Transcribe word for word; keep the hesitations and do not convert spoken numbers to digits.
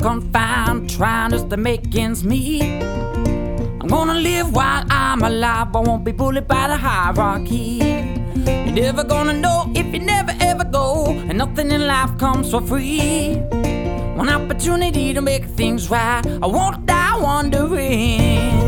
confined, trying just to make ends meet. I'm gonna live while I'm alive, I won't be bullied by the hierarchy. You're never gonna know if you never ever go, and nothing in life comes for free. One opportunity to make things right, I won't die wondering.